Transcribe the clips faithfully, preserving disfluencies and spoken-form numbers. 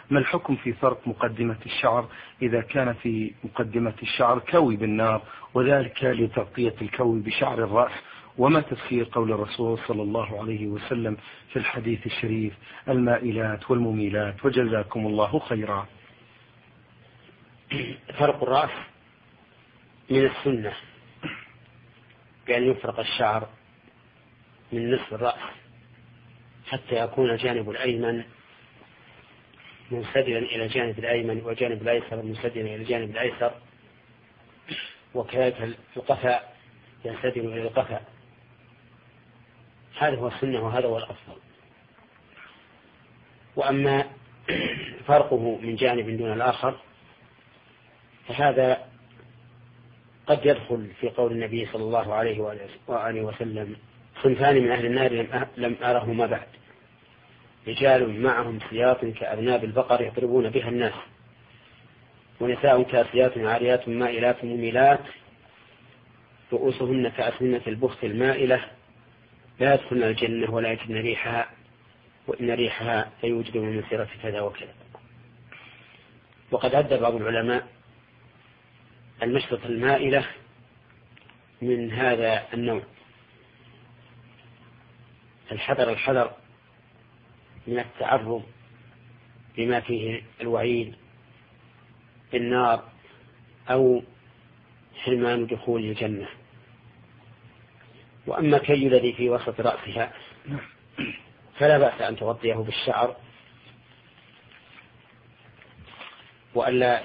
ما الحكم في فرق مقدمة الشعر إذا كان في مقدمة الشعر كوي بالنار وذلك لتغطية الكوي بشعر الرأس؟ وما تفسير قول الرسول صلى الله عليه وسلم في الحديث الشريف المائلات والمميلات؟ وجزاكم الله خيرا. فرق الرأس من السنة بأن يفرق الشعر من نصف الرأس حتى يكون الجانب الأيمن منسدلا إلى الجانب الأيمن وجانب الأيسر منسدلا إلى الجانب الأيسر، وكذلك القفاء ينسدل إلى القفاء. هذا هو السنة وهذا هو الأفضل. وأما فرقه من جانب دون الآخر فهذا قد يدخل في قول النبي صلى الله عليه وآله وسلم: صنفان من أهل النار لم أرهما بعد، رجال معهم سياط كأذناب البقر يضربون بها الناس، ونساء كاسيات عاريات مائلات مميلات رؤوسهن كأسنمة البخت المائلة لا يدخلن الجنة ولا يجدن ريحها وإن ريحها ليوجد من مسيرة كذا وكذا. وقد عد بعض العلماء المشرط المائلة من هذا النوع. الحذر الحذر من التعرض بما فيه الوعيد بالنار أو حرمان دخول الجنة. وأما كي الذي في وسط رأسها فلا بأس أن تغطيه بالشعر وألا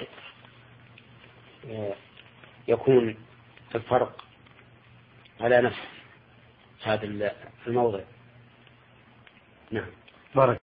يكون الفرق على نفس هذا الموضع. نعم. بارك